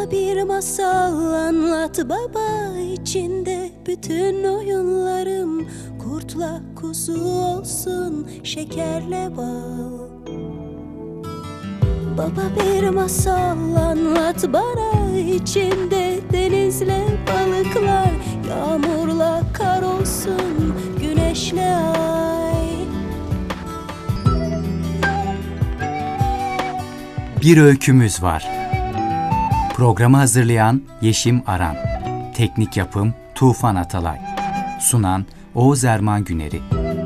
Bana bir masal anlat baba, içinde bütün oyunlarım. Kurtla kuzu olsun, şekerle bal. Baba bir masal anlat bana, içinde denizle balıklar. Yağmurla kar olsun, güneşle ay. Bir öykümüz var. Programı hazırlayan Yeşim Aran. Teknik yapım Tufan Atalay. Sunan Oğuz Erman Güneri.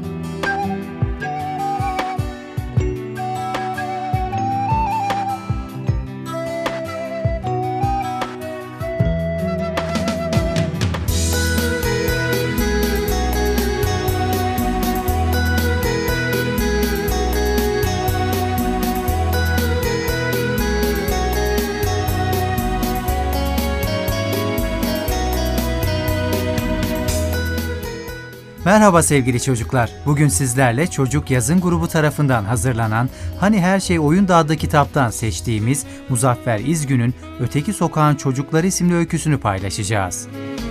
Merhaba sevgili çocuklar. Bugün sizlerle Çocuk Yazın grubu tarafından hazırlanan Hani Her Şey Oyunda adlı kitaptan seçtiğimiz Muzaffer İzgün'ün Öteki Sokağın Çocukları isimli öyküsünü paylaşacağız.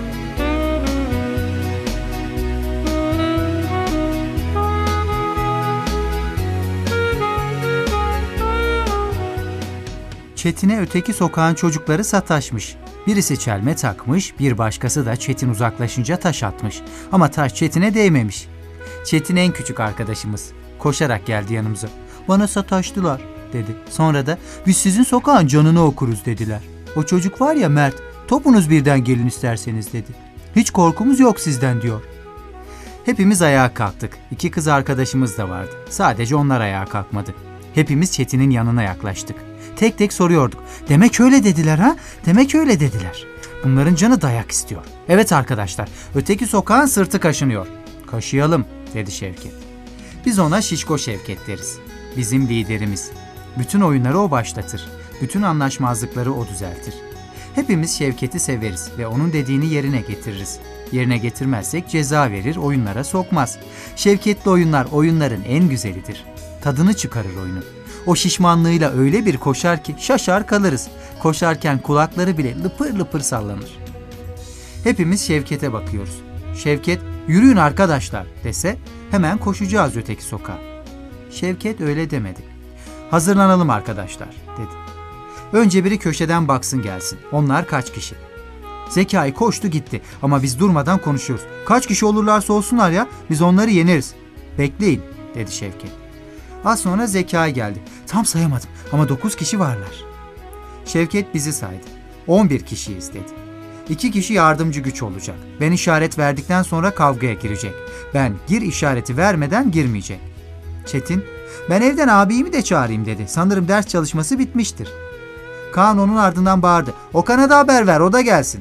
Çetin'e öteki sokağın çocukları sataşmış. Birisi çelme takmış, bir başkası da Çetin uzaklaşınca taş atmış. Ama taş Çetin'e değmemiş. Çetin en küçük arkadaşımız. Koşarak geldi yanımıza. "Bana sataştılar," dedi. Sonra da "Biz sizin sokağın canını okuruz," dediler. "O çocuk var ya Mert, topunuz birden gelin isterseniz," dedi. "Hiç korkumuz yok sizden," diyor. Hepimiz ayağa kalktık. 2 kız arkadaşımız da vardı. Sadece onlar ayağa kalkmadı. Hepimiz Çetin'in yanına yaklaştık. Tek tek soruyorduk. "Demek öyle dediler ha? Demek öyle dediler." Bunların canı dayak istiyor. "Evet arkadaşlar, öteki sokağın sırtı kaşınıyor." "Kaşıyalım," dedi Şevket. Biz ona Şişko Şevket deriz. Bizim liderimiz. Bütün oyunları o başlatır. Bütün anlaşmazlıkları o düzeltir. Hepimiz Şevket'i severiz ve onun dediğini yerine getiririz. Yerine getirmezsek ceza verir, oyunlara sokmaz. Şevketli oyunlar oyunların en güzelidir. Tadını çıkarır oyunun. O şişmanlığıyla öyle bir koşar ki şaşar kalırız. Koşarken kulakları bile lıpır lıpır sallanır. Hepimiz Şevket'e bakıyoruz. Şevket, "Yürüyün arkadaşlar," dese hemen koşacağız öteki sokağa. Şevket öyle demedi. "Hazırlanalım arkadaşlar," dedi. "Önce biri köşeden baksın gelsin. Onlar kaç kişi?" Zekai koştu gitti ama biz durmadan konuşuyoruz. "Kaç kişi olurlarsa olsunlar ya, biz onları yeneriz." "Bekleyin," dedi Şevket. Az sonra Zekai geldi. "Tam sayamadım ama 9 kişi varlar." Şevket bizi saydı. 11 kişiyiz dedi. 2 kişi yardımcı güç olacak. Ben işaret verdikten sonra kavgaya girecek. Ben gir işareti vermeden girmeyecek. Çetin, "Ben evden abimi de çağırayım," dedi. "Sanırım ders çalışması bitmiştir." Kaan onun ardından bağırdı. "Okan'a da haber ver, o da gelsin."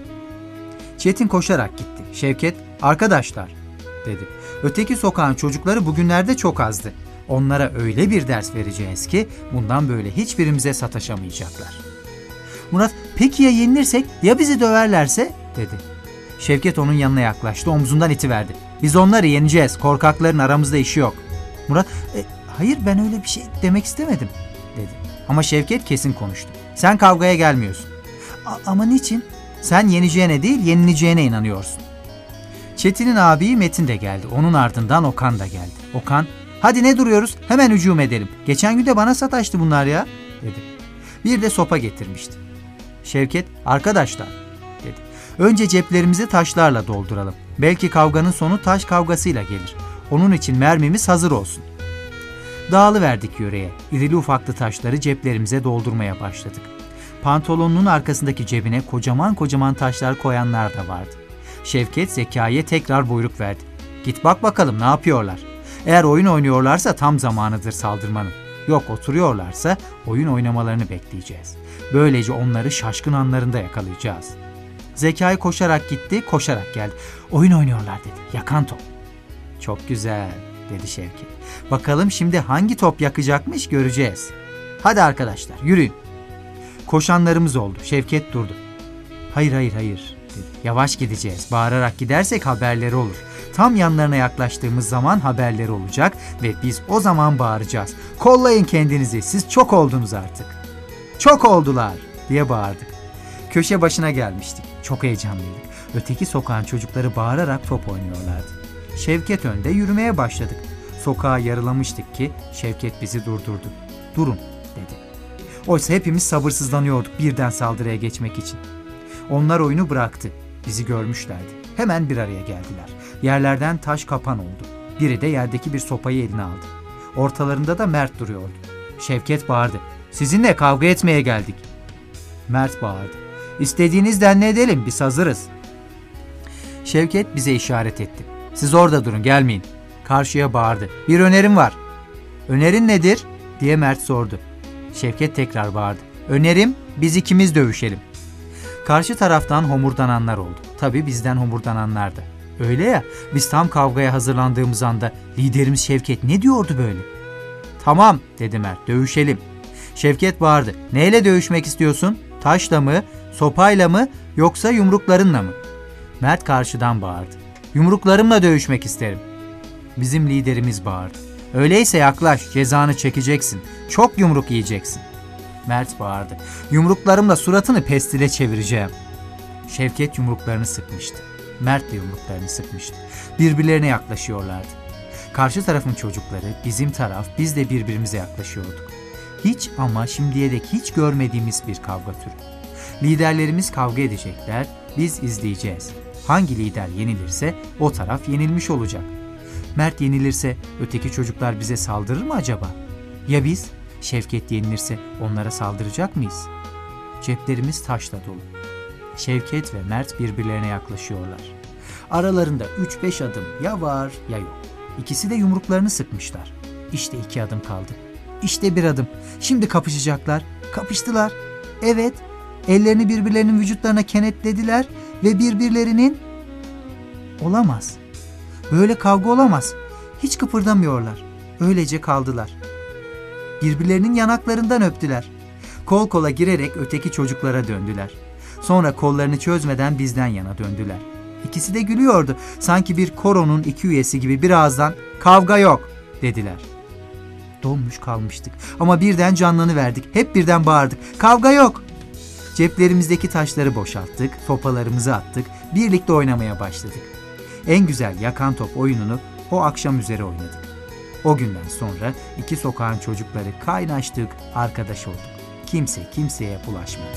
Çetin koşarak gitti. Şevket, "Arkadaşlar," dedi. "Öteki sokağın çocukları bugünlerde çok azdı. Onlara öyle bir ders vereceğiz ki bundan böyle hiçbirimize sataşamayacaklar." Murat, "Peki ya yenilirsek, ya bizi döverlerse?" dedi. Şevket onun yanına yaklaştı, omzundan itiverdi. "Biz onları yeneceğiz, korkakların aramızda işi yok." Murat, "Hayır, ben öyle bir şey demek istemedim," dedi. Ama Şevket kesin konuştu. "Sen kavgaya gelmiyorsun." "Ama niçin?" "Sen yeneceğine değil, yenileceğine inanıyorsun." Çetin'in abiyi Metin de geldi. Onun ardından Okan da geldi. Okan, "Hadi ne duruyoruz? Hemen hücum edelim. Geçen gün de bana sataştı bunlar ya," dedi. Bir de sopa getirmişti. Şevket, "Arkadaşlar," dedi. "Önce ceplerimizi taşlarla dolduralım. Belki kavganın sonu taş kavgasıyla gelir. Onun için mermimiz hazır olsun." Dağılıverdik yöreye. İrili ufaklı taşları ceplerimize doldurmaya başladık. Pantolonunun arkasındaki cebine kocaman kocaman taşlar koyanlar da vardı. Şevket Zekai'ye tekrar buyruk verdi. "Git bak bakalım ne yapıyorlar. Eğer oyun oynuyorlarsa tam zamanıdır saldırmanın. Yok oturuyorlarsa oyun oynamalarını bekleyeceğiz. Böylece onları şaşkın anlarında yakalayacağız." Zekai koşarak gitti, koşarak geldi. "Oyun oynuyorlar," dedi. "Yakan top." "Çok güzel," dedi Şevket. "Bakalım şimdi hangi top yakacakmış göreceğiz. Hadi arkadaşlar yürüyün." Koşanlarımız oldu. Şevket durdu. Hayır," dedi. "Yavaş gideceğiz. Bağırarak gidersek haberleri olur. Tam yanlarına yaklaştığımız zaman haberleri olacak ve biz o zaman bağıracağız. Kollayın kendinizi, siz çok oldunuz artık." "Çok oldular," diye bağırdık. Köşe başına gelmiştik. Çok heyecanlıydık. Öteki sokağın çocukları bağırarak top oynuyorlardı. Şevket önde, yürümeye başladık. Sokağa yarılamıştık ki Şevket bizi durdurdu. "Durun," dedi. Oysa hepimiz sabırsızlanıyorduk birden saldırıya geçmek için. Onlar oyunu bıraktı. Bizi görmüşlerdi. Hemen bir araya geldiler. Yerlerden taş kapan oldu. Biri de yerdeki bir sopayı eline aldı. Ortalarında da Mert duruyordu. Şevket bağırdı. "Sizinle kavga etmeye geldik." Mert bağırdı. "İstediğinizden ne edelim, biz hazırız." Şevket bize işaret etti. "Siz orada durun, gelmeyin." Karşıya bağırdı. "Bir önerim var." "Önerin nedir?" diye Mert sordu. Şevket tekrar bağırdı. "Önerim, biz ikimiz dövüşelim." Karşı taraftan homurdananlar oldu. Tabii bizden homurdananlar da. Öyle ya, biz tam kavgaya hazırlandığımız anda liderimiz Şevket ne diyordu böyle? "Tamam," dedi Mert, "dövüşelim." Şevket bağırdı. "Neyle dövüşmek istiyorsun? Taşla mı, sopayla mı, yoksa yumruklarınla mı?" Mert karşıdan bağırdı. "Yumruklarımla dövüşmek isterim." Bizim liderimiz bağırdı. "Öyleyse yaklaş, cezanı çekeceksin. Çok yumruk yiyeceksin." Mert bağırdı. "Yumruklarımla suratını pestile çevireceğim." Şevket yumruklarını sıkmıştı. Mert de yumruklarını sıkmıştı. Birbirlerine yaklaşıyorlardı. Karşı tarafın çocukları, bizim taraf, biz de birbirimize yaklaşıyorduk. Hiç ama şimdiye dek hiç görmediğimiz bir kavga türü. Liderlerimiz kavga edecekler, biz izleyeceğiz. Hangi lider yenilirse o taraf yenilmiş olacak. Mert yenilirse öteki çocuklar bize saldırır mı acaba? Ya biz? Şevket yenilirse onlara saldıracak mıyız? Ceplerimiz taşla dolu. Şevket ve Mert birbirlerine yaklaşıyorlar. Aralarında 3-5 adım ya var ya yok. İkisi de yumruklarını sıkmışlar. İşte 2 adım kaldı. İşte 1 adım. Şimdi kapışacaklar. Kapıştılar. Evet, ellerini birbirlerinin vücutlarına kenetlediler ve birbirlerinin... Olamaz. Böyle kavga olamaz. Hiç kıpırdamıyorlar. Öylece kaldılar. Birbirlerinin yanaklarından öptüler. Kol kola girerek öteki çocuklara döndüler. Sonra kollarını çözmeden bizden yana döndüler. İkisi de gülüyordu. Sanki bir koronun 2 üyesi gibi bir ağızdan "Kavga yok," dediler. Donmuş kalmıştık ama birden canlanıverdik. Hep birden bağırdık. "Kavga yok!" Ceplerimizdeki taşları boşalttık, sopalarımızı attık, birlikte oynamaya başladık. En güzel yakan top oyununu o akşam üzeri oynadık. O günden sonra 2 sokağın çocukları kaynaştık, arkadaş olduk. Kimse kimseye bulaşmadı.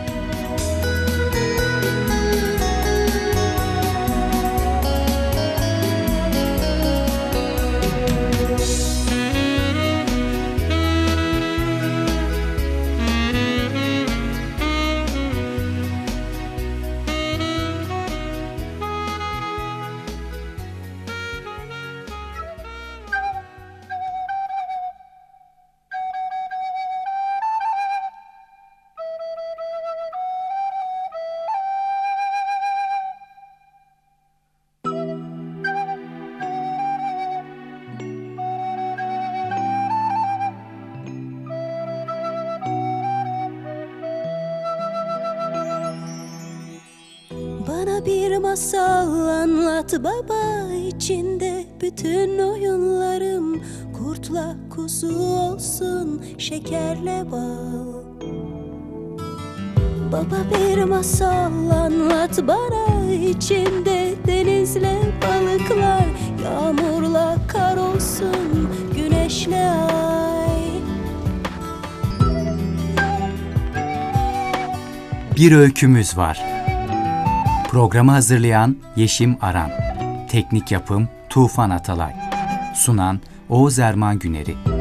Bana bir masal anlat baba, içinde bütün oyunlarım kurtla kuzu olsun, şekerle bal. Baba bir masal anlat bana, içinde denizle balıklar, yağmurla kar olsun, güneşle ay. Bir öykümüz var. Programı hazırlayan Yeşim Aran. Teknik yapım Tufan Atalay. Sunan Oğuz Erman Güneri.